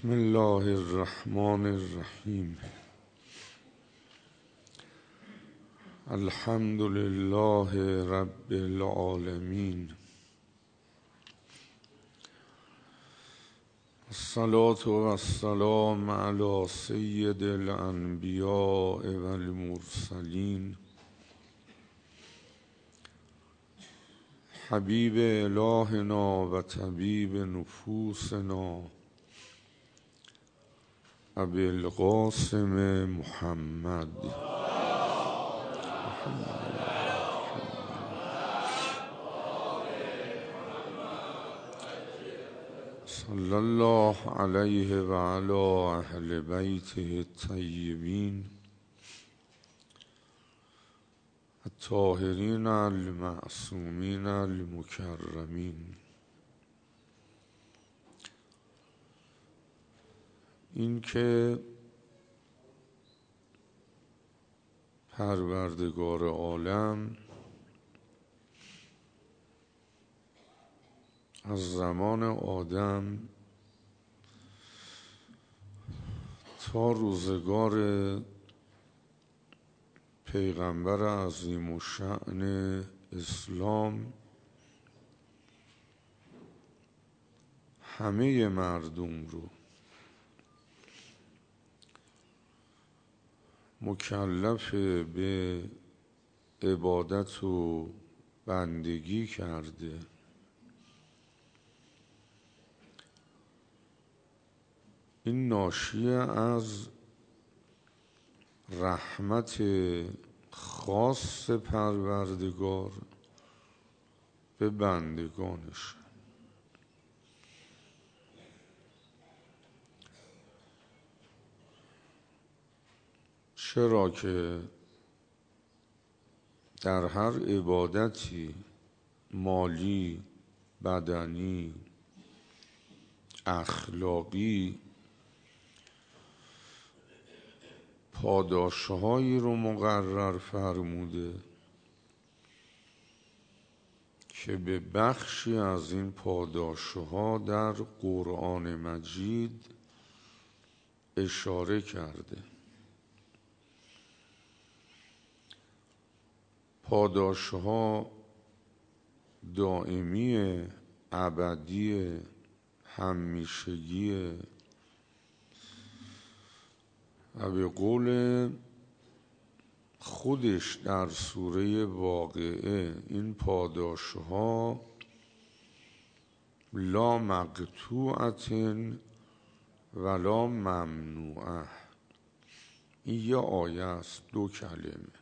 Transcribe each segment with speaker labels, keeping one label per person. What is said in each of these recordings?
Speaker 1: بسم الله الرحمن الرحیم. الحمد لله رب العالمین. الصلاة والسلام علی سید الانبیاء والمرسلین حبیب الهنا و طبیب نفوسنا ابی القاسم محمد صلی الله علیه و علی اهل بیته الطیبین الطاهرین المعصومین المکرمین. این که پروردگار عالم از زمان آدم تا روزگار پیغمبر عظیم الشأن اسلام همه مردم رو مکلف به عبادت و بندگی کرده. این ناشی از رحمت خاص پروردگار به بندگانش. چرا که در هر عبادتی مالی، بدنی، اخلاقی پاداشهایی رو مقرر فرموده که به بخشی از این پاداشها در قرآن مجید اشاره کرده. پاداشها دائمی، ابدی، همیشگی و به قول خودش در سوره واقعه این پاداشها لا مقطوعة ولا ممنوعه. این یه آیه است، دو کلمه.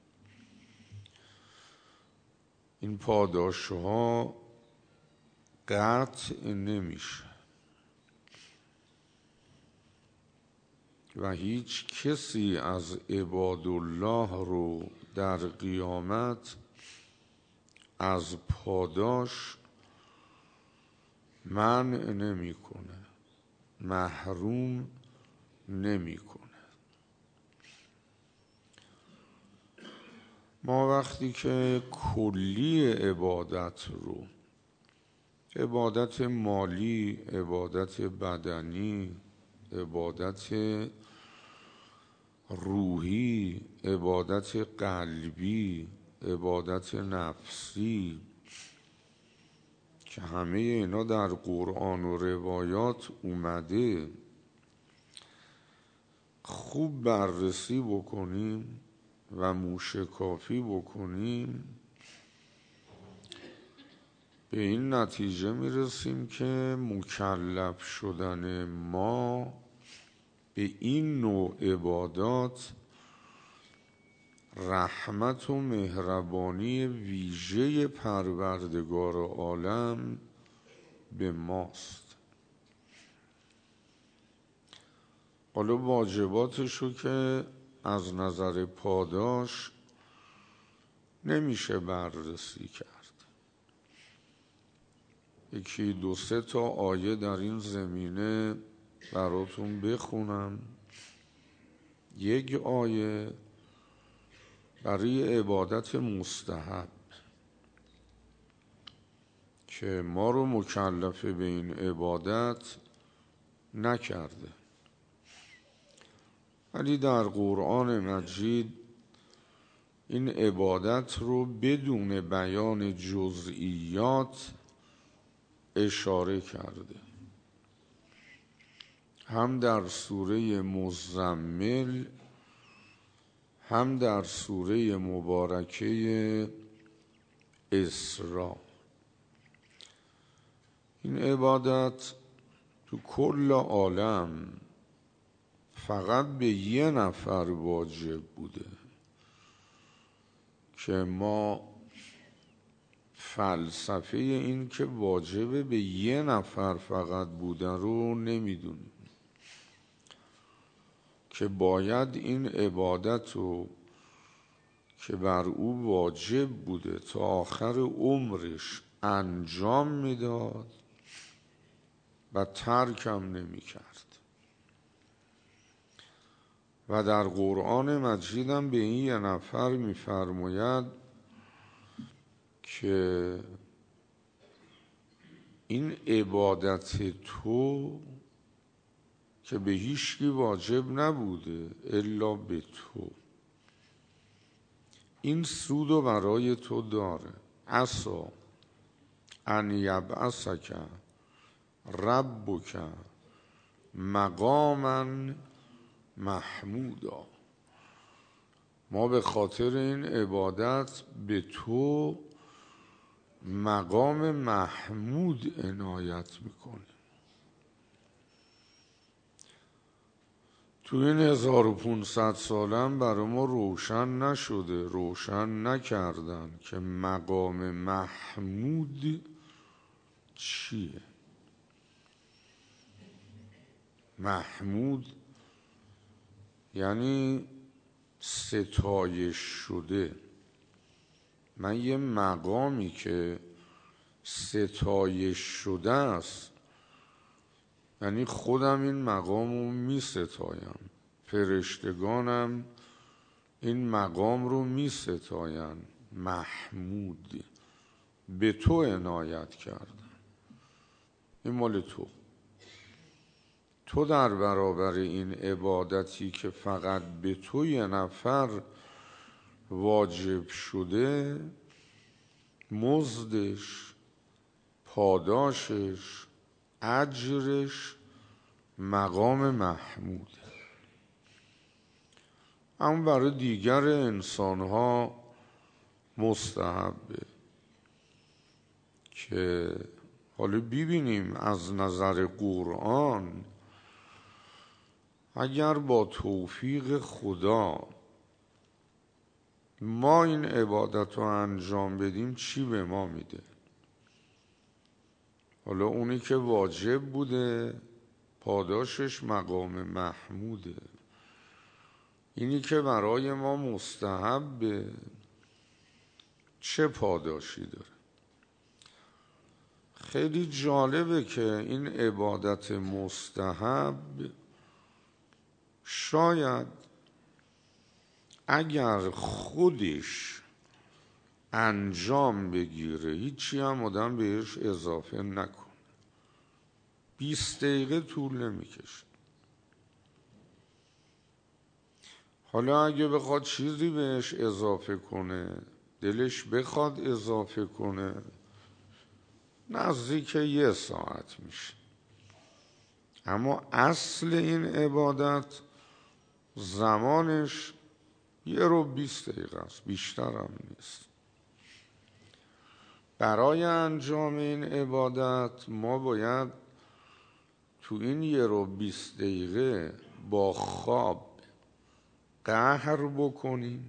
Speaker 1: این پاداشها قطع نمیشه و هیچ کسی از عباد الله رو در قیامت از پاداش منع نمیکنه، محروم نمیکنه. ما وقتی که کلی عبادت رو، عبادت مالی، عبادت بدنی، عبادت روحی، عبادت قلبی، عبادت نفسی، که همه اینا در قرآن و روایات اومده، خوب بررسی بکنیم و موشکافی بکنیم، به این نتیجه میرسیم که مکلف شدن ما به این نوع عبادات رحمت و مهربانی ویژه پروردگار عالم به ماست. حالا واجباتشو که از نظر پاداش نمیشه بررسی کرد. یکی دو سه تا آیه در این زمینه براتون بخونم. یک آیه برای عبادت مستحب که ما رو مکلف به این عبادت نکرده. ولی در قرآن مجید این عبادت رو بدون بیان جزئیات اشاره کرده، هم در سوره مزمل هم در سوره مبارکه اسراء. این عبادت تو کل عالم فقط به یه نفر واجب بوده که ما فلسفه این که واجبه به یه نفر فقط بودن رو نمیدونیم، که باید این عبادت رو که بر او واجب بوده تا آخر عمرش انجام میداد و ترکم نمی کرد. و در قرآن مجید هم به این یه نفر می‌فرماید که این عبادت تو که به هیچکی واجب نبوده الا به تو، این سود و برای تو داره. عسا ان یبعثک ربک مقاما محمودا. ما به خاطر این عبادت به تو مقام محمود عنایت میکنیم. تو این 1500 سالم برای ما روشن نشده، روشن نکردن که مقام محمود چیه. محمود یعنی ستایش شده. من یه مقامی که ستایش شده است، یعنی خودم این مقام رو می ستایم، فرشتگانم این مقام رو می ستاین. محمود، به تو عنایت کردم، این مال تو. تو در برابر این عبادتی که فقط به تو یه نفر واجب شده، مزدش، پاداشش، اجرش مقام محمود. اما برای دیگر انسانها مستحبه که حالا ببینیم از نظر قرآن اگر با توفیق خدا ما این عبادت رو انجام بدیم چی به ما میده. حالا اونی که واجب بوده پاداشش مقام محموده، اینی که برای ما مستحبه چه پاداشی داره. خیلی جالبه که این عبادت مستحب شاید اگر خودش انجام بگیره هیچی هم آدم بهش اضافه نکنه، 20 دقیقه طول نمیکشه. حالا اگه بخواد چیزی بهش اضافه کنه، دلش بخواد اضافه کنه، نزدیک 1 ساعت میشه. اما اصل این عبادت زمانش 1 رو 20 دقیقه است، بیشتر هم نیست. برای انجام این عبادت ما باید تو این 1 رو 20 دقیقه با خواب قهر بکنیم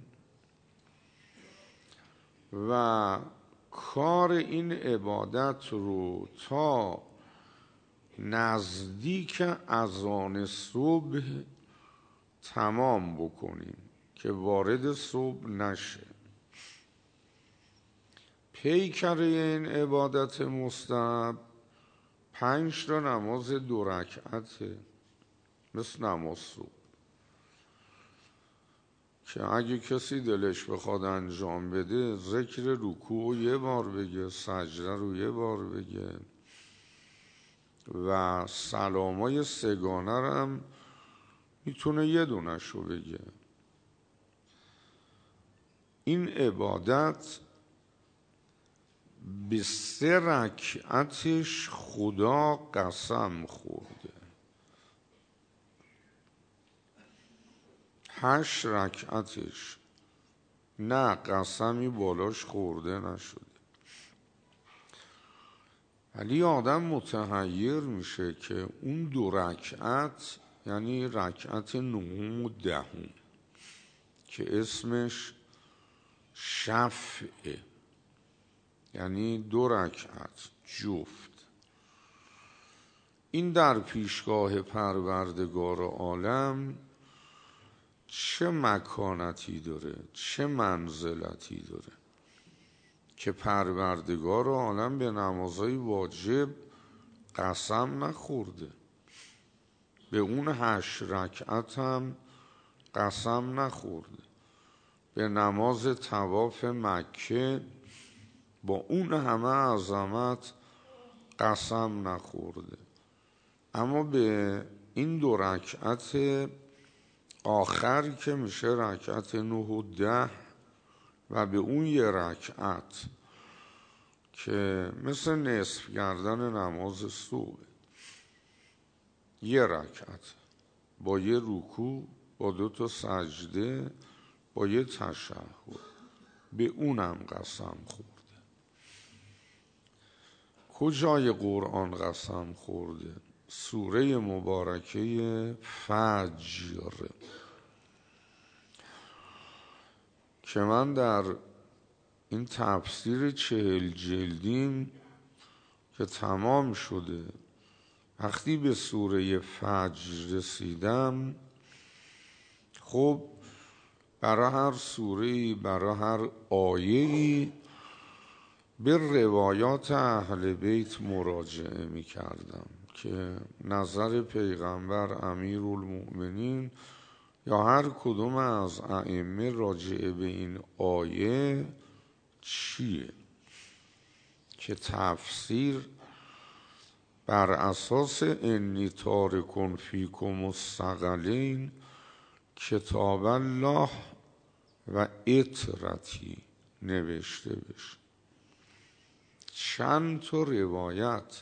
Speaker 1: و کار این عبادت رو تا نزدیک اذان صبح تمام بکنیم که وارد صبح نشه. پیکر این عبادت مستحب 5 تا نماز 2 رکعته، مثل نماز صبح، که اگه کسی دلش بخواد انجام بده ذکر رکوع 1 بار بگه، سجده رو 1 بار بگه و سلامای 3 گانه هم میتونه یه دونشو بگه. این عبادت به 3 رکعتش خدا قسم خورده، 8 رکعتش نه قسمی بالاش خورده نشده. ولی آدم متحیر میشه که اون 2 رکعت، یعنی رکعت 9 و 10 که اسمش شفعه، یعنی 2 رکعت جفت، این در پیشگاه پروردگار عالم چه مکانتی داره، چه منزلتی داره که پروردگار عالم به نمازهای واجب قسم نخورده، به اون 8 رکعت هم قسم نخورده، به نماز طواف مکه با اون همه عظمت قسم نخورده، اما به این 2 رکعت آخر که میشه رکعت 9 و 10 و به اون 1 رکعت که مثل نصف کردن نماز صبح، 1 رکعت با 1 رکوع، با 2 تا سجده، با 1 تشهد، به اونم قسم خورده. کجای قرآن قسم خورده؟ سوره مبارکه فجر که من در این تفسیر 40 جلدیم که تمام شده، وقتی به سوره فجر رسیدم، خب برای هر سوره‌ای، برای هر آیه‌ای به روایات اهل بیت مراجعه می کردم که نظر پیغمبر امیرالمؤمنین یا هر کدوم از ائمه راجعه به این آیه چیه، که تفسیر بر اساس انی تارک فیکم الثقلین کتاب الله و اطرتی نوشته بشه. چند تا روایت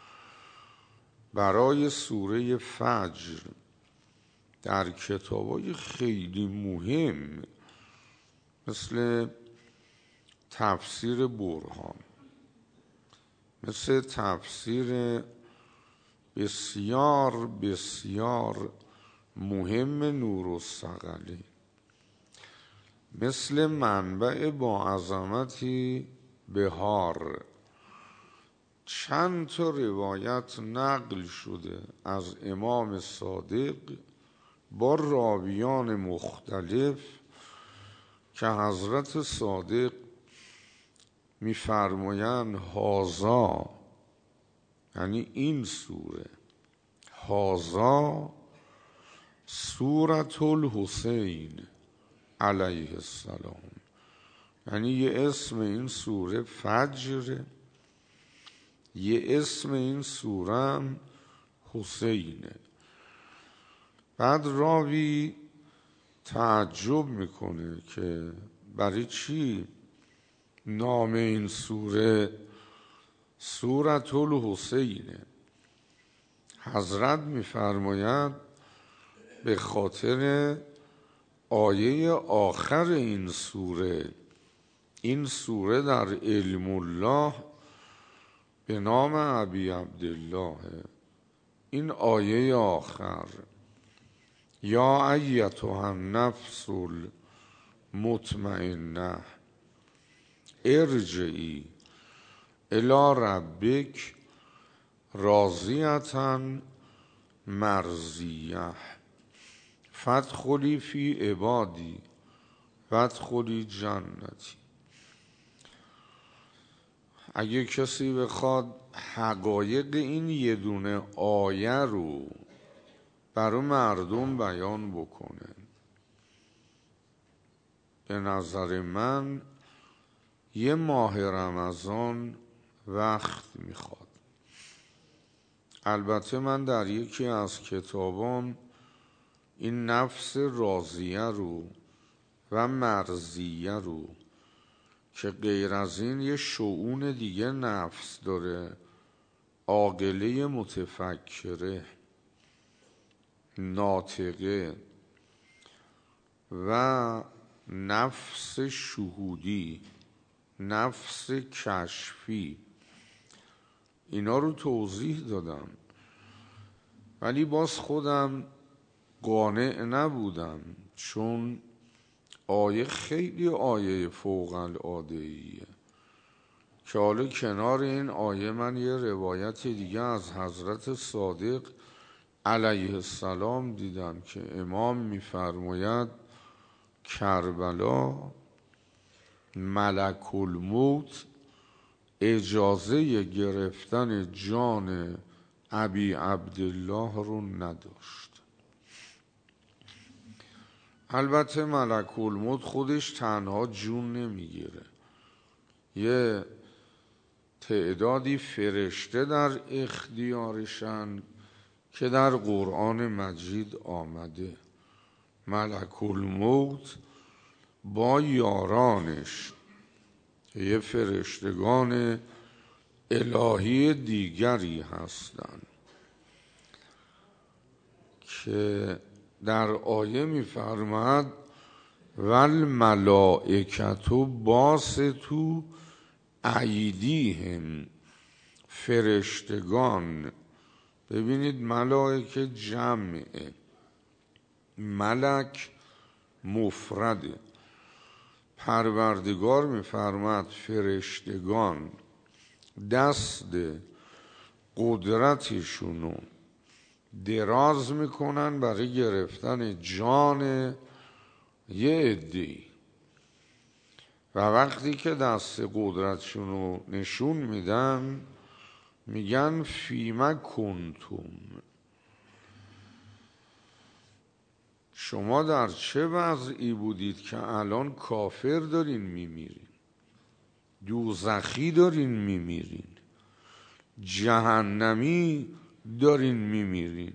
Speaker 1: برای سوره فجر در کتابای خیلی مهم مثل تفسیر برهان، مثل تفسیر بسیار بسیار مهم نورالثقلین، مثل منبع با عظمتی بهار، چند تا روایت نقل شده از امام صادق با راویان مختلف که حضرت صادق می‌فرمایند هذا، یعنی این سوره، هذا سورة الحسین علیه السلام، یعنی یه اسم این سوره فجر، یه اسم این سوره هم حسینه. بعد راوی تعجب میکنه که برای چی نام این سوره سورة الحسینه؟ حضرت میفرماید به خاطر آیه آخر این سوره، این سوره در علم الله به نام ابی عبدالله، این آیه آخر یا ایتها النفس المطمئنه ارجعی الی ربک راضیة مرضیه فادخلی فی عبادی وادخلی جنتی. اگه کسی بخواد حقایق این یه دونه آیه رو برای مردم بیان بکنه، به نظر من یه ماه رمضان وقت میخواد. البته من در یکی از کتابام این نفس راضیه رو و مرضیه رو که غیر از این یه شؤون دیگه نفس داره، عاقله متفکره ناطقه و نفس شهودی، نفس کشفی، اینا رو توضیح دادم. ولی باز خودم قانع نبودم، چون آیه خیلی آیه فوق العاده ایه که حالا کنار این آیه من یه روایت دیگه از حضرت صادق علیه السلام دیدم که امام میفرماید کربلا ملک الموت اجازه گرفتن جان ابی عبدالله رو نداشت. البته ملک الموت خودش تنها جون نمیگیره، یه تعدادی فرشته در اختیارشن که در قرآن مجید آمده ملک الموت با یارانش یه فرشتگان الهی دیگری هستند که در آیه می‌فرماید والملائکة باسطوا ایدیهم، فرشتگان. ببینید ملائکه جمعه، ملک مفرده. پروردگار می‌فرماید فرشتگان دست قدرتشونو دراز میکنن برای گرفتن جان یه عده‌ای و وقتی که دست قدرتشونو نشون میدن میگن فیما کنتم، شما در چه وضعی بودید که الان کافر دارین میمیرین، دوزخی دارین میمیرین، جهنمی دارین میمیرین.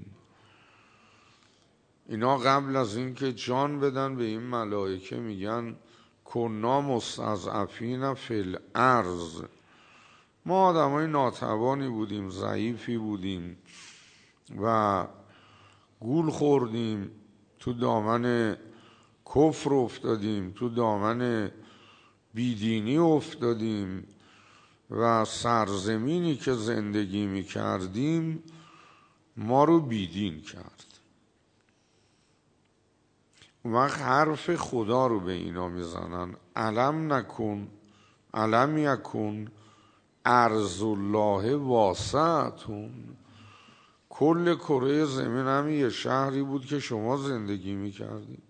Speaker 1: اینا قبل از این که جان بدن به این ملائکه میگن کنا مستضعفین فی الارض، ما آدمای ناتوانی بودیم، ضعیفی بودیم و گول خوردیم، تو دامن کفر افتادیم، تو دامن بیدینی افتادیم و سرزمینی که زندگی می کردیم ما رو بیدین کرد. اون وقت حرف خدا رو به اینا می زنن علم یکن ارض الله واسعتون، کل کره زمین هم یه شهری بود که شما زندگی می کردیم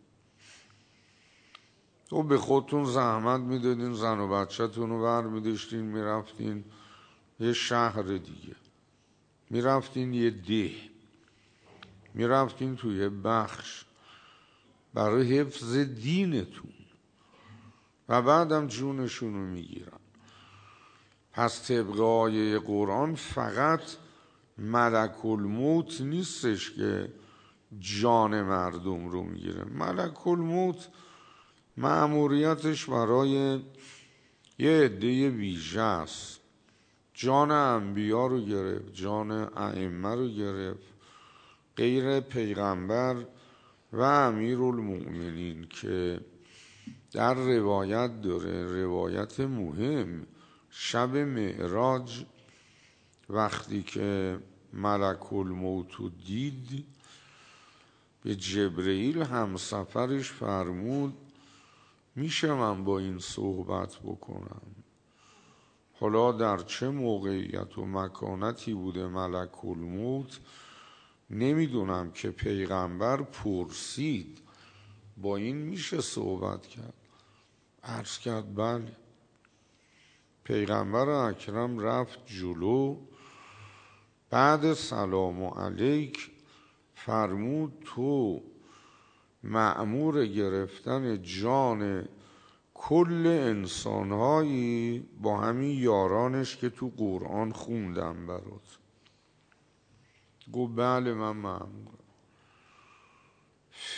Speaker 1: تو به خودتون زحمت می دادین، زن و بچه‌تون رو بر می داشتین می رفتین یه شهر دیگه، می رفتین یه ده، می رفتین توی بخش برای حفظ دینتون و بعدم جونشون رو می گیرن. پس طبق آیه قرآن فقط ملک الموت نیستش که جان مردم رو می گیره. ملک الموت مأموریتش برای یه عده ویژه است. جان انبیا رو گرفت، جان ائمه رو گرفت، غیر پیغمبر و امیرالمؤمنین که در روایت داره، روایت مهم، شب معراج وقتی که ملک الموت دید به جبرئیل همسفرش فرمود میشه من با این صحبت بکنم؟ حالا در چه موقعیت و مکانتی بوده ملک الموت نمیدونم که پیغمبر پرسید با این میشه صحبت کرد؟ عرض کرد بله. پیغمبر اکرم رفت جلو، بعد سلام علیک فرمود تو مأمور گرفتن جان کل انسانهایی با همین یارانش که تو قرآن خوندم برات. گفت بله من مأمورم.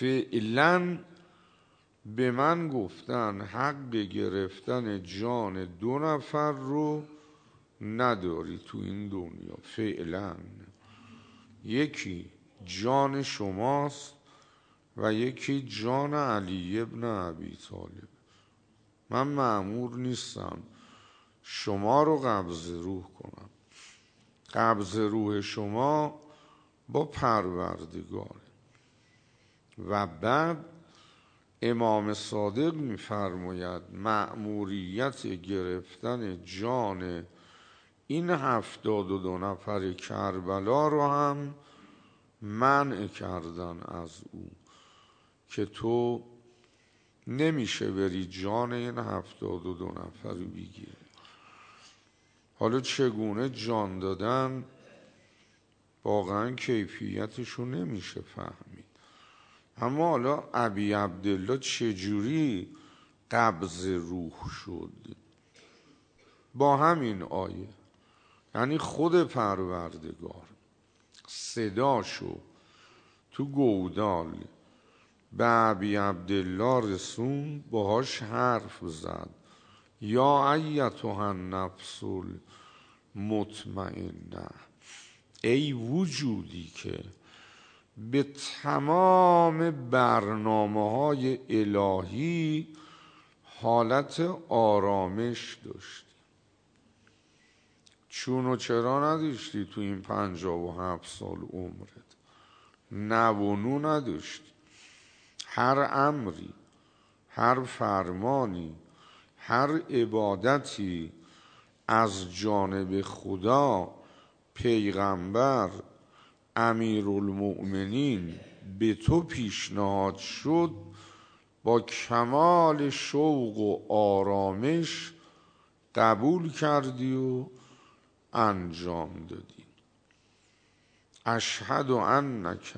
Speaker 1: فعلا به من گفتن حق گرفتن جان 2 نفر رو نداری تو این دنیا. فعلا یکی جان شماست و یکی جان علی ابن ابی طالب. من مأمور نیستم شما رو قبض روح کنم. قبض روح شما با پروردگار. و بعد امام صادق می‌فرماید مأموریت گرفتن جان این 72 نفر کربلا رو هم منع کردن از او، که تو نمیشه بری جان این 72 نفر رو بگیری. حالا چگونه جان دادن واقعا کیفیتشو نمیشه فهمید. اما حالا ابی عبدالله چجوری قبض روح شد؟ با همین آیه. یعنی خود پروردگار صداشو تو گودال به ابی عبدالله رسون، باهاش حرف زد یا ایتها النفس المطمئنه، ای وجودی که به تمام برنامه‌های الهی حالت آرامش داشتی. چون و چرا نداشتی تو این 57 سال عمرت. نه و نو نداشتی. هر امری، هر فرمانی، هر عبادتی از جانب خدا، پیغمبر، امیرالمؤمنین به تو پیشنهاد شد، با کمال شوق و آرامش قبول کردی و انجام دادی. اشهد انک،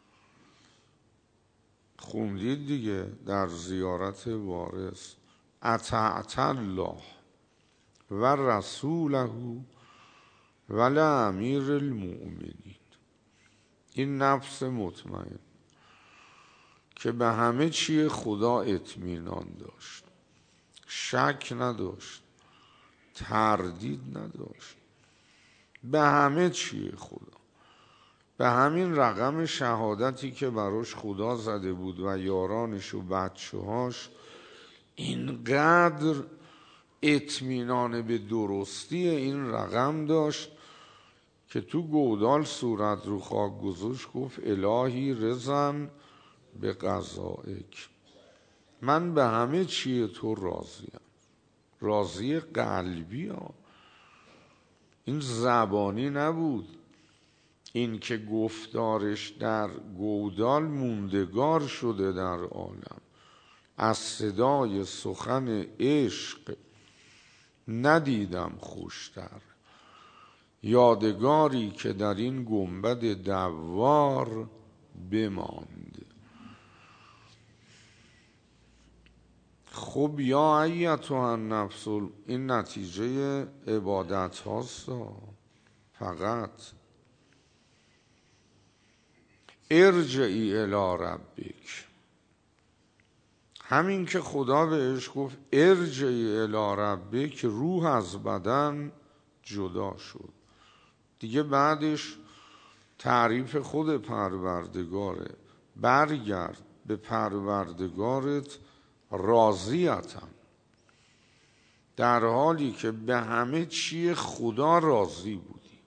Speaker 1: خوندید دیگه در زیارت وارث، اطعت الله و رسوله و لامیر المؤمنین. این نفس مطمئن که به همه چی خدا اطمینان داشت، شک نداشت، تردید نداشت، به همه چی خدا. به همین رقم شهادتی که براش خدا زده بود و یارانش و بچه‌هاش، اینقدر اطمینان به درستی این رقم داشت که تو گودال صورت رو خاک گذاشت، گفت الهی رضن به قضائک، من به همه چی تو راضیم. راضی قلبی ها، این زبانی نبود. این که گفتارش در گودال موندگار شده در عالم، از صدای سخن عشق ندیدم خوشتر، یادگاری که در این گنبد دوار بماند. خب یا ایتها النفس، این نتیجه عبادت هاست. فقط ارجعی الی ربک، همین که خدا بهش گفت ارجعی الی ربک، روح از بدن جدا شد دیگه. بعدش تعریف خود پروردگاره، برگرد به پروردگارت راضیتم، در حالی که به همه چی خدا راضی بودی.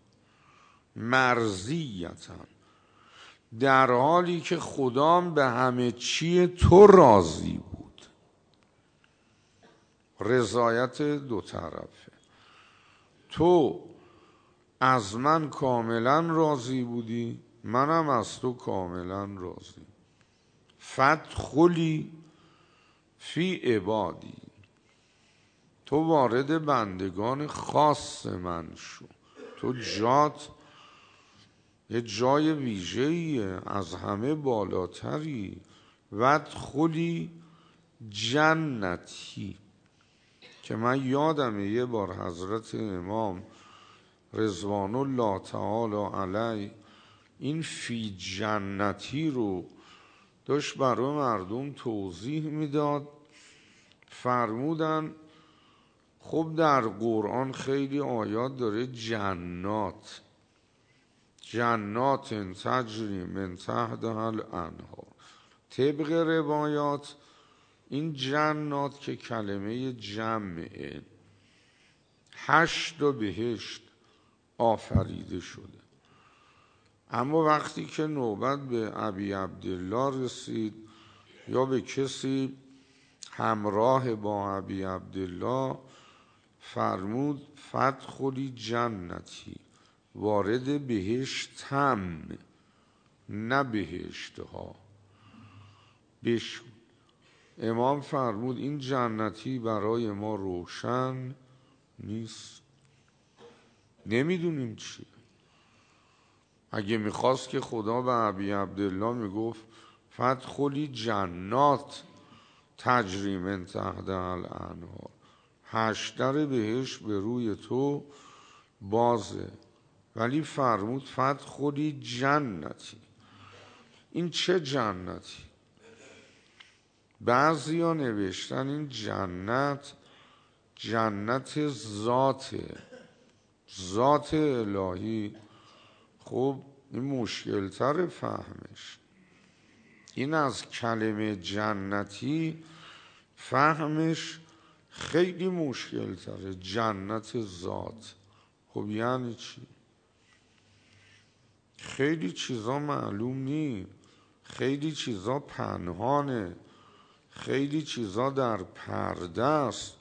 Speaker 1: مرضیتم، در حالی که خدا به همه چی تو راضی بود. رضایت 2 طرفه. تو از من کاملا راضی بودی، منم از تو کاملا راضی. فادخلی فی عبادی، تو وارد بندگان خاص من شو. تو جات یه جای ویژه‌ایه، از همه بالاتری. وادخلی جنتی، که من یادمه یه بار حضرت امام رضوان الله تعالی علیه این فی جنتی رو داشت برای مردم توضیح میداد. فرمودن خب در قرآن خیلی آیات داره جنات تجری من تحتها الانهار. طبق روایات این جنات که کلمه جمعه 8 بهشت آفریده شده. اما وقتی که نوبت به ابی عبدالله رسید یا به کسی همراه با ابی عبدالله، فرمود فادخلی جنتی، وارد بهشتم نه بهشتها بشو. امام فرمود این جنتی برای ما روشن نیست، نمیدونیم چیه. اگه میخواست که خدا به ابی عبدالله میگفت فادخلی جنات تجری من تحتها الانهار، 8 در بهشت به روی تو بازه، ولی فرمود فادخلی جنتی. این چه جنتی؟ بعضیا نوشتن این جنت ذات الهی. خب این مشکل تر فهمش. این از کلمه جنتی فهمش خیلی مشکل تره. جنت ذات خب یعنی چی؟ خیلی چیزا معلوم نی، خیلی چیزا پنهانه، خیلی چیزا در پرده است.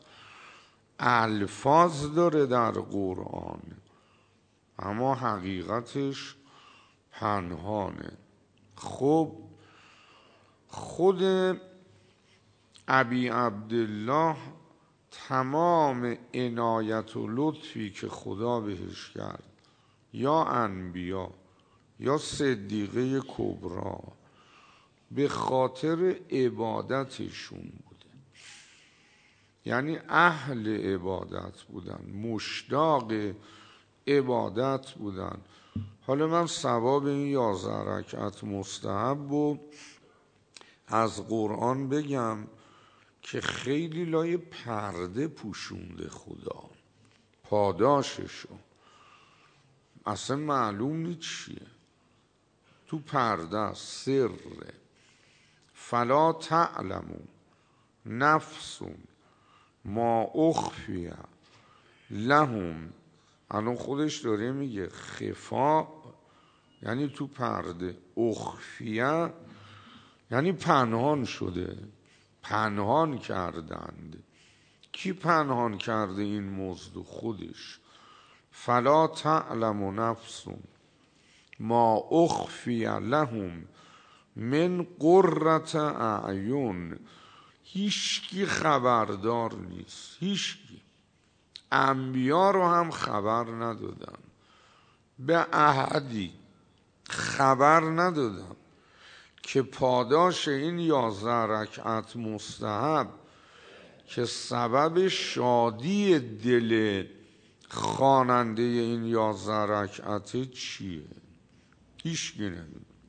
Speaker 1: الفاظ داره در قرآن اما حقیقتش پنهانه. خب خود ابی عبدالله تمام عنایت و لطفی که خدا بهش کرد، یا انبیا یا صدیقه کبرا، به خاطر عبادتشون بوده. یعنی اهل عبادت بودن، مشتاق عبادت بودن. حالا من ثواب این 11 رکعت مستحب رو از قرآن بگم که خیلی لای پرده پوشونده خدا، پاداششو اصلا معلوم نیست چیه، تو پرده سر. فلا تعلم نفس ما اخفی لهم. الان خودش داره میگه خفا یعنی تو پرده، اخفیه یعنی پنهان شده، پنهان کردند. کی پنهان کرده این موضوع؟ خودش. فلا تعلم نفس ما اخفی لهم من قرة اعین. هیچکی خبردار نیست، هیچکی. انبیا رو هم خبر ندادن، به احدی خبر ندادن که پاداش این 11 رکعت مستحب که سبب شادی دل خواننده این 11 رکعت چیه؟ هیچ نمیدونه.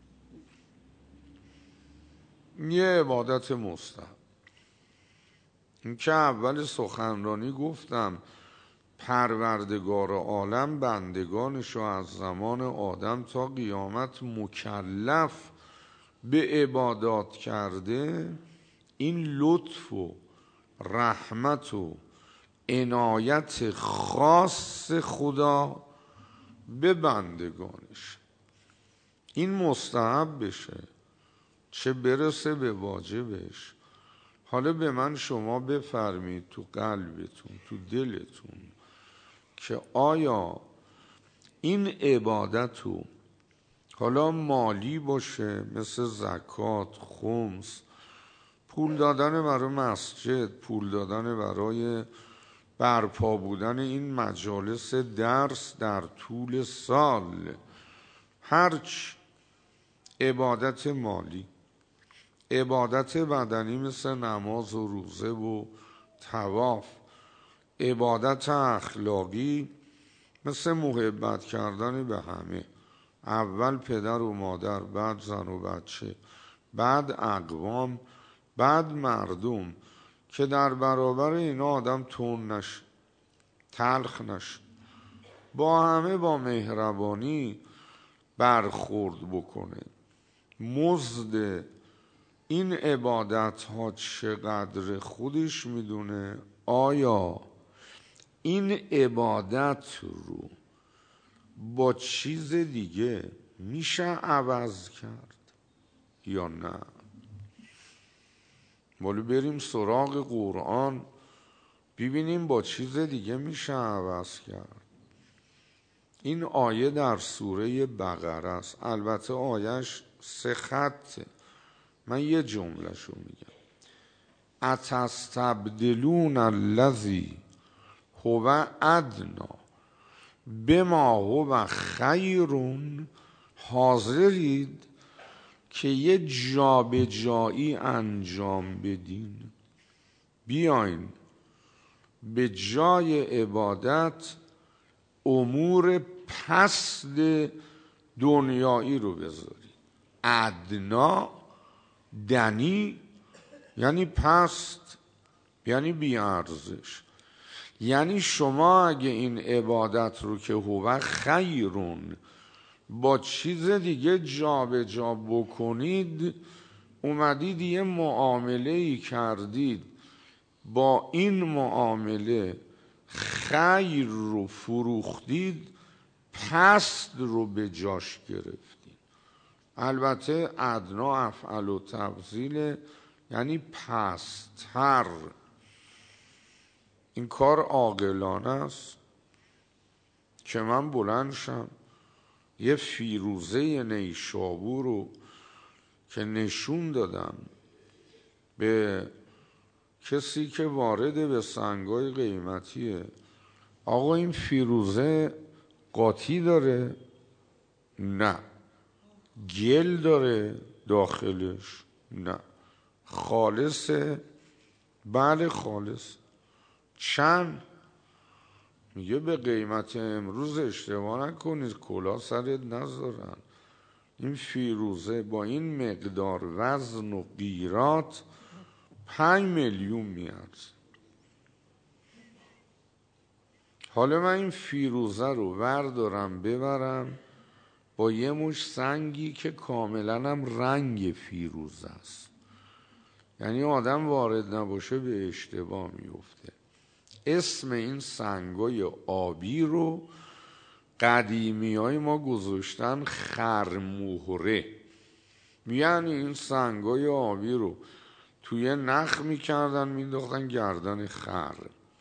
Speaker 1: یه عبادت مستحب. این که اول سخنرانی گفتم پروردگار عالم بندگانشو از زمان آدم تا قیامت مکلف به عبادات کرده. این لطف و رحمت و عنایت خاص خدا به بندگانش. این مستحب بشه چه برسه به واجبش. حالا به من شما بفرمید تو قلبتون، تو دلتون، که آیا این عبادتو حالا مالی باشه مثل زکات، خمس، پول دادن برای مسجد، پول دادن برای برپا بودن این مجالس درس در طول سال، هرچی عبادت مالی، عبادت بدنی مثل نماز و روزه و طواف، عبادت اخلاقی مثل محبت کردن به همه، اول پدر و مادر، بعد زن و بچه، بعد اقوام، بعد مردم که در برابر اینا آدم تون نشه، تلخ نشه، با همه با مهربانی برخورد بکنه. مزد این عبادت ها چقدر خودش میدونه. آیا این عبادت رو با چیز دیگه میشه عوض کرد یا نه؟ ولی بریم سراغ قرآن ببینیم با چیز دیگه میشه عوض کرد. این آیه در سوره بقره است. البته آیهش 3 خطه، من یه جمله شو میگم. اتستبدلون الذی هو ادنا بما هو خیرون، حاضرید که یه جابجایی انجام بدین، بیاین به جای عبادت امور پست دنیایی رو بذارید. ادنا دنی یعنی پست، یعنی بیارزش. یعنی شما اگه این عبادت رو که هو خیرون با چیز دیگه جابجا بکنید، اومدید یه معامله‌ای کردید، با این معامله خیر رو فروختید، پست رو به جاش گرفتید. البته ادنا افعل و تفضیل یعنی پست‌تر. این کار عاقلانه است که من بلند شم یه فیروزه نیشابور رو که نشون دادم به کسی که وارد به سنگای قیمتیه، آقا این فیروزه قاطی داره؟ نه. گل داره داخلش؟ نه. خالصه؟ بله خالص. چند؟ میگه به قیمت امروز اشتباه نکنید، کلاه سرت نذارن. این فیروزه با این مقدار وزن و قیراط 5 میلیون میاد. حالا من این فیروزه رو وردارم ببرم با یه مش سنگی که کاملا هم رنگ فیروزه است، یعنی آدم وارد نباشه به اشتباه میفته. اسم این سنگای آبی رو قدیمی های ما گذاشتن خرمهره. یعنی این سنگای آبی رو توی نخ میکردن مینداختن گردن خر.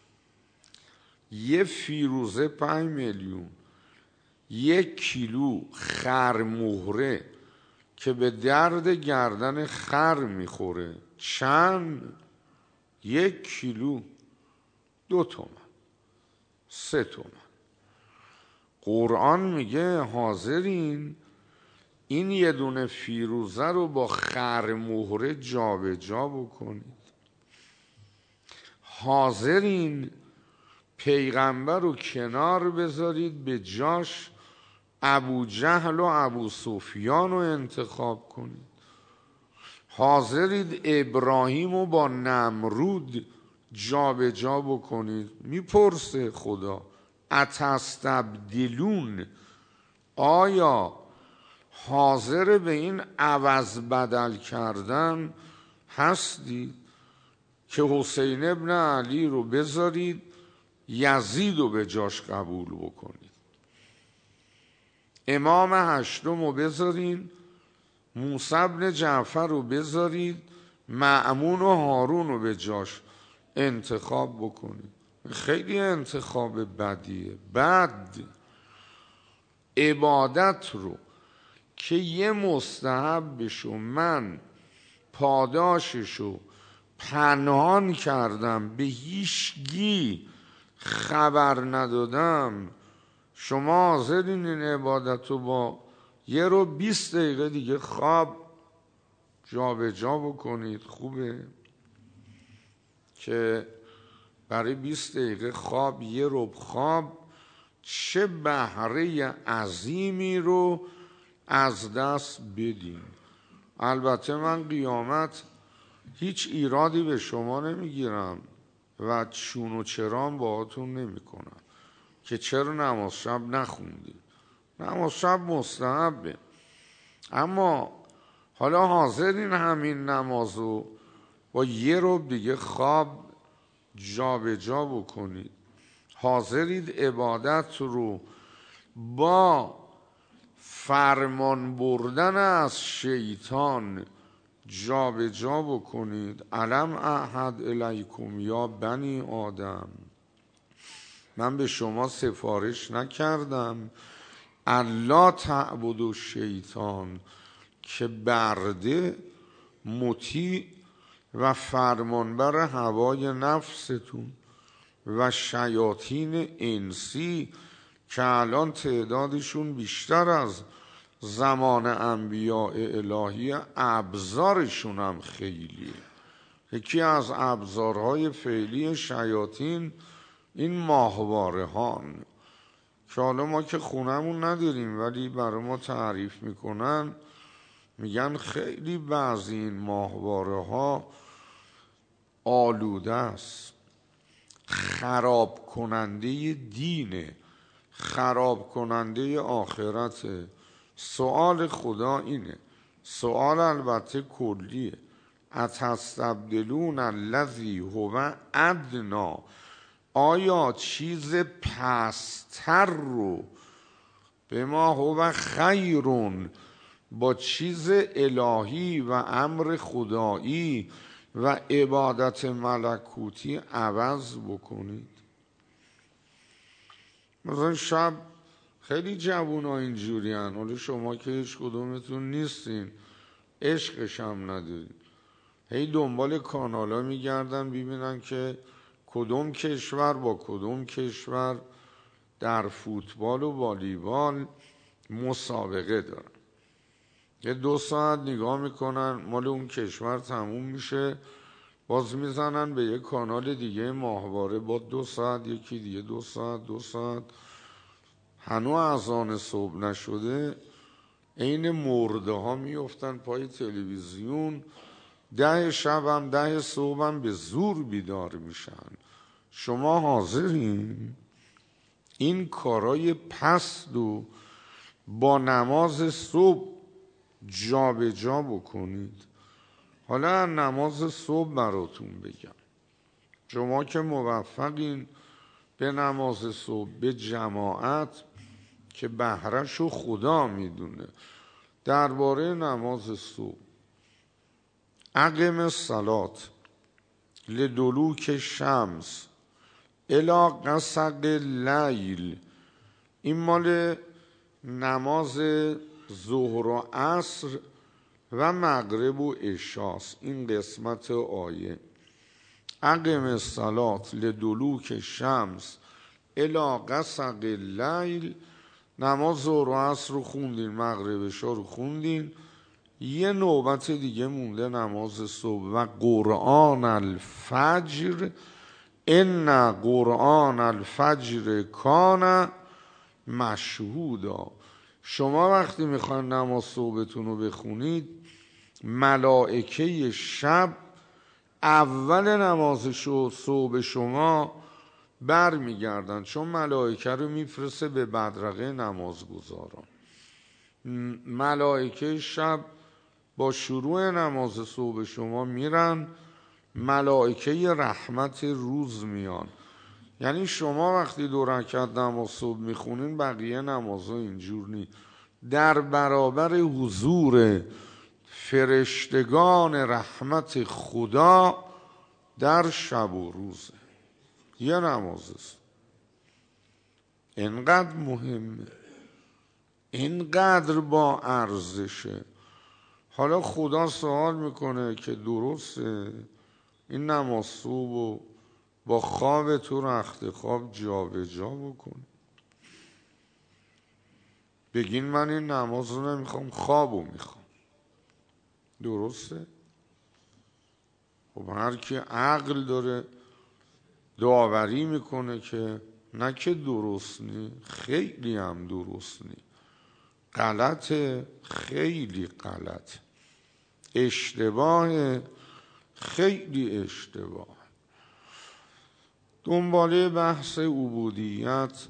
Speaker 1: یه فیروزه 5 میلیون. 1 کیلو خرمهره که به درد گردن خر میخوره چند؟ 1 کیلو 2 تومن 3 تومن. قرآن میگه حاضرین این یه دونه فیروزه رو با خرمهره جابجا بکنید، حاضرین پیغمبر رو کنار بذارید به جاش ابو جهل و ابو سفیان رو انتخاب کنید، حاضرید ابراهیم رو با نمرود جابجا بکنید. میپرسه خدا اتستبدلون، آیا حاضر به این عوض بدل کردن هستید که حسین ابن علی رو بذارید یزید رو به جاش قبول بکنید، امام هشتم رو بذارید موسی ابن جعفر رو بذارید مأمون و هارون رو به جاش انتخاب بکنید؟ خیلی انتخاب بدیه. بعد عبادت رو که یه مستحبشو من پاداششو پنهان کردم، به هیچگی خبر ندادم، شما حاضرین این عبادت رو با 20 دقیقه دیگه خواب جابجا بکنید؟ خوبه که برای 20 دقیقه خواب 1 ربع خواب چه بهره عظیمی رو از دست بدیم. البته من قیامت هیچ ایرادی به شما نمیگیرم و چون و چرام باهاتون نمیکنم که چرا نماز شب نخوندید. نماز شب مستحبه، اما حالا حاضرین همین نمازو با یه ربع دیگه خواب جابجا بکنید؟ حاضرید عبادت رو با فرمان بردن از شیطان جابجا بکنید؟ الم اعهد الیکم یا بنی آدم، من به شما سفارش نکردم الا تعبدوا الشیطان، که برده مطیع و فرمانبر هوای نفستون و شیاطین انسی که الان تعدادشون بیشتر از زمان انبیاء الهی، ابزارشون هم خیلیه. یکی از ابزارهای فعلی شیاطین این ماهواره هان که حالا ما که خونمون نداریم ولی برای ما تعریف میکنن، میگن خیلی بعضی این ماهواره ها آلوده است، خراب کننده دینه، خراب کننده آخرت. سوال خدا اینه، سوال البته کلیه، اتستبدلون الذی هو ادنی، آیا چیز پستر رو به ما هو خیرون با چیز الهی و امر خدایی و عبادت ملکوتی عوض بکنید؟ مثلا شب خیلی جوونا اینجوری هن، حالا شما که هیچ کدومتون نیستین، عشقش هم ندارین، هی دنبال کانالا میگردن ببینن که کدوم کشور با کدوم کشور در فوتبال و والیبال مسابقه دارن. یه 2 ساعت نگاه میکنن، مال اون کشور تموم میشه، باز میزنن به یه کانال دیگه ماهواره با 2 ساعت، یکی دیگه 2 ساعت، هنوز اذان صبح نشده عین مرده ها میفتن پای تلویزیون، 10 شب هم 10 صبح هم به زور بیدار میشن. شما حاضرین این کارای پست و با نماز صبح جابجا بکنید؟ حالا نماز صبح براتون بگم، شما که موفقین به نماز صبح به جماعت که بهره‌شو خدا میدونه. درباره نماز صبح، اقم الصلاة لدلوک شمس الی غسق اللیل، این مال نماز ظهر و عصر و مغرب و عشاست. این قسمت آیه اقم الصلاة لدلوک شمس الی غسق اللیل، نماز ظهر و عصر رو خوندین، مغرب عشا رو خوندین، یه نوبت دیگه مونده نماز صبح. و قرآن الفجر ان قرآن الفجر کان مشهودا، شما وقتی میخواین نماز صبحتون رو بخونید، ملائکه شب اول نماز صبح شما بر میگردن، چون ملائکه رو میفرسته به بدرقه نمازگزاران. ملائکه شب با شروع نماز صبح شما میرن، ملائکه رحمت روز میان. یعنی شما وقتی 2 رکعت نماز صبح میخونین، بقیه نمازها اینجور نیست، در برابر حضور فرشتگان رحمت خدا در شب و روزه. یه نماز است، اینقدر مهمه، اینقدر با ارزشه. حالا خدا سوال میکنه که درسته این نماز صبح و با خواب تو رخت خواب جابجا بکن، بگین من این نماز رو نمیخوام، خوابو میخوام، درسته؟ خب هر کی عقل داره داوری میکنه که نه که درست نی، خیلی هم درست نی، غلطه، خیلی غلط. اشتباه، خیلی اشتباه. دنباله بحث عبودیت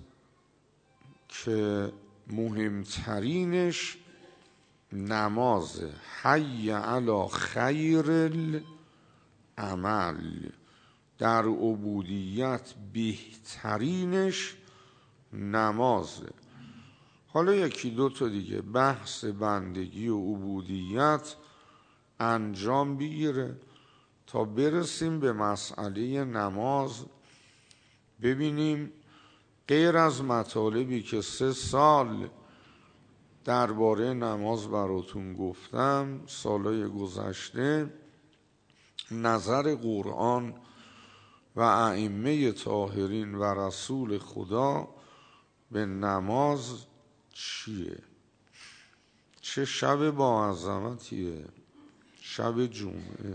Speaker 1: که مهمترینش نمازه، حی علی خیر العمل. در عبودیت بهترینش نمازه. حالا یکی دو تا دیگه بحث بندگی و عبودیت انجام بگیره تا برسیم به مسئله نماز. ببینیم غیر از مطالبی که 3 سال درباره نماز براتون گفتم سالهای گذشته، نظر قرآن و ائمه طاهرین و رسول خدا به نماز چیه؟ چه شب با عظمتیه شب جمعه.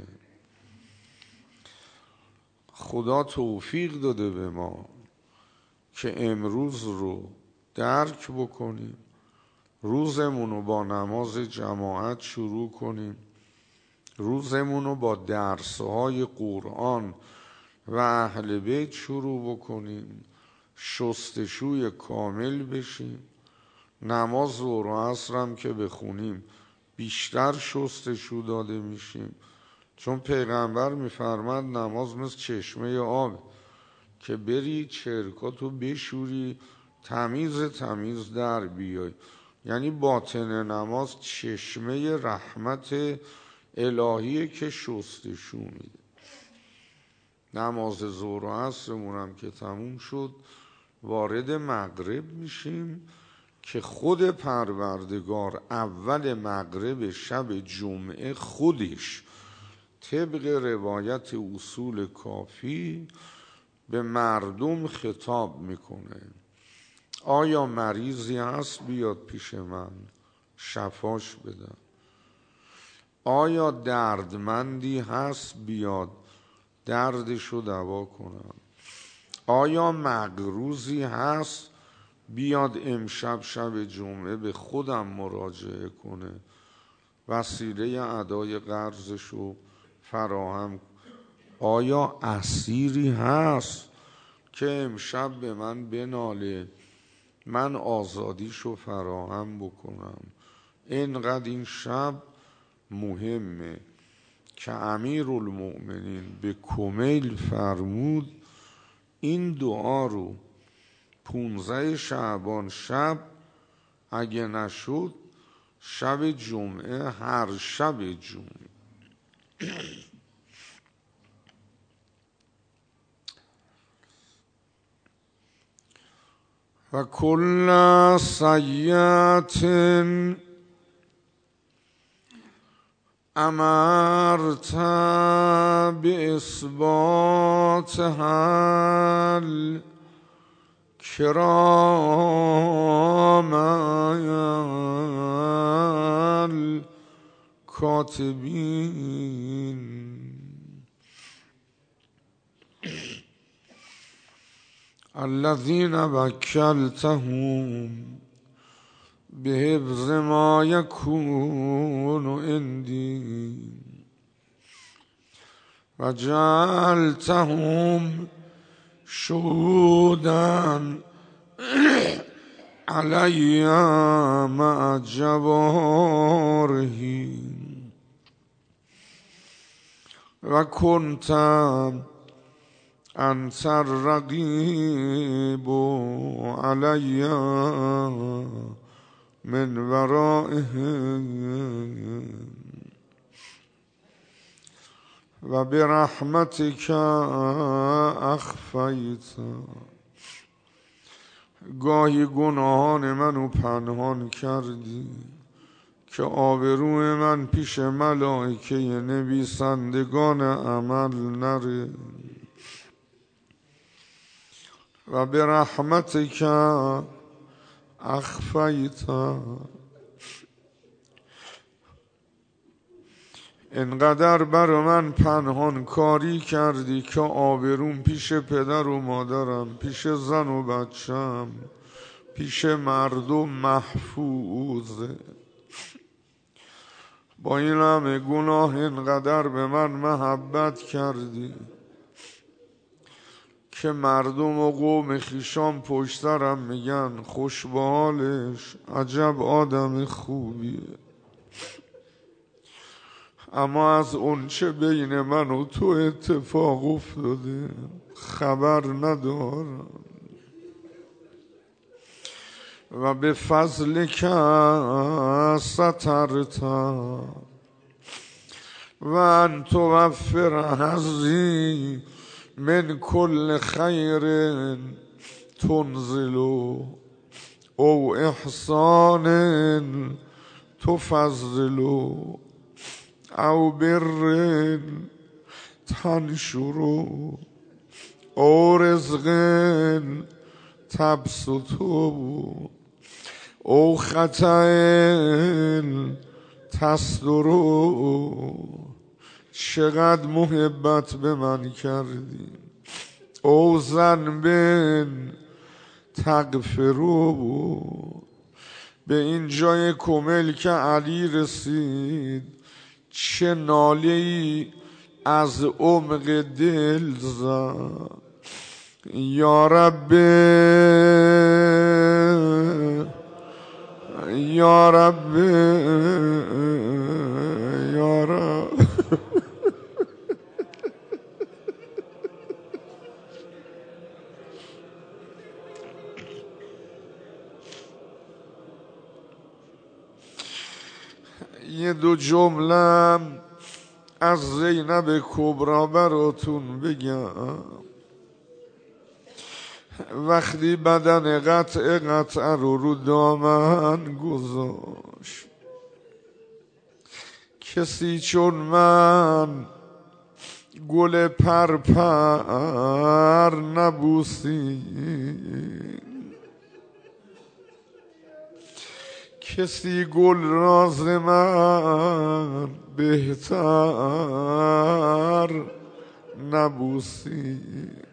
Speaker 1: خدا توفیق داده به ما که امروز رو درک بکنیم، روزمون رو با نماز جماعت شروع کنیم، روزمون رو با درس‌های قرآن و اهل بیت شروع بکنیم، شستشوی کامل بشیم، نماز ظهر و عصر هم که بخونیم بیشتر شستشو داده میشیم، چون پیغمبر میفرماد نماز مثل چشمه آب که بری چرکاتو بشوری تمیز در بیای. یعنی باطن نماز چشمه رحمت الهیه که شستشو میده. نماز ظهر و عصرمون هم که تموم شد وارد مغرب میشیم که خود پروردگار اول مغرب شب جمعه خودش طبق روایت اصول کافی به مردم خطاب میکنه. آیا مریضی هست بیاد پیش من شفاش بدم؟ آیا دردمندی هست بیاد دردشو دوا کنم؟ آیا مقروضی هست بیاد امشب شب جمعه به خودم مراجعه کنه وسیله ادای قرضشو فراهم؟ آیا اسیری هست که امشب به من بناله من آزادیشو فراهم بکنم؟ اینقدر این شب مهمه که امیرالمؤمنین به کمیل فرمود این دعا رو 15 شعبان شب اگه نشد شب جمعه هر شب جمعه. و کل سیئت امرت باثباتها الکرام الکاتبین. الذين وكلتهم بحفظ ما يكون عندي وجعلتهم شهودا علي مع جوارهم وكنت أنت الرقيب علي من ورائهم وبرحمتك أخفيت. گاهی گناهان منو پنهان کردی که آبروی من پیش ملائکه نویسندگان عمل نره. و به رحمتک اخفیت، انقدر بر من پنهان کاری کردی که آبروم پیش پدر و مادرم، پیش زن و بچم، پیش مردم محفوظه. با این همه گناه اینقدر به من محبت کردی که مردم و قوم خویشان پشت سرم میگن خوش به حالش، عجب آدم خوبیه. اما از اون چه بین من و تو اتفاق افتاده خبر ندارم و به فضل که سترتا و ان توفر حظی من کل خیر تنزل او احسان تفضل او بر تنشر او رزق تبسط او خطأ تصدر. چقدر محبت به من کردی. او ذنب تغفرو. به این جای کمل که علی رسید چه ناله‌ای از عمق دل زد. یا رب یا رب یا رب. یه دو جمله از زینب کبرا براتون بگم. وقتی بدن قطع رو دامن گذاشت کسی چون من گل پرپر نبوسید. کسی گل راز من بهتر نبوسید.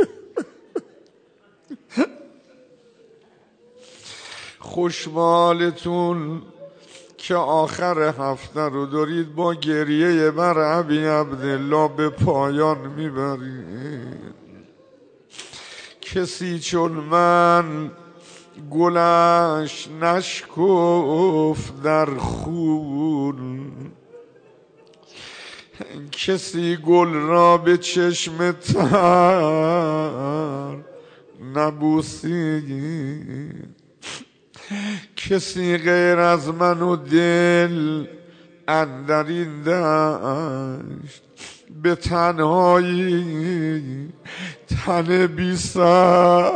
Speaker 1: خوشمالتون که آخر هفته رو دارید با گریه بر ابی عبدالله به پایان میبرید. کسی چون من گلش نشکفت در خون. کسی گل را به چشم تر نبوسید. کسی غیر از من و دل اندر این دشت به تنهایی تن بی سر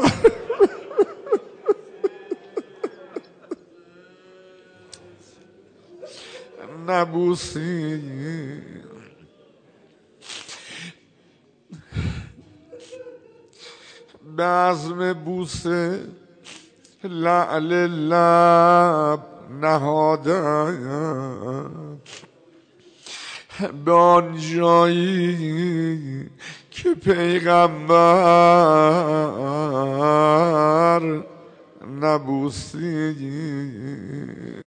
Speaker 1: نبوسید. به عزم بوسه لعل لب نهادم به آن جایی که پیغمبر نبوسید.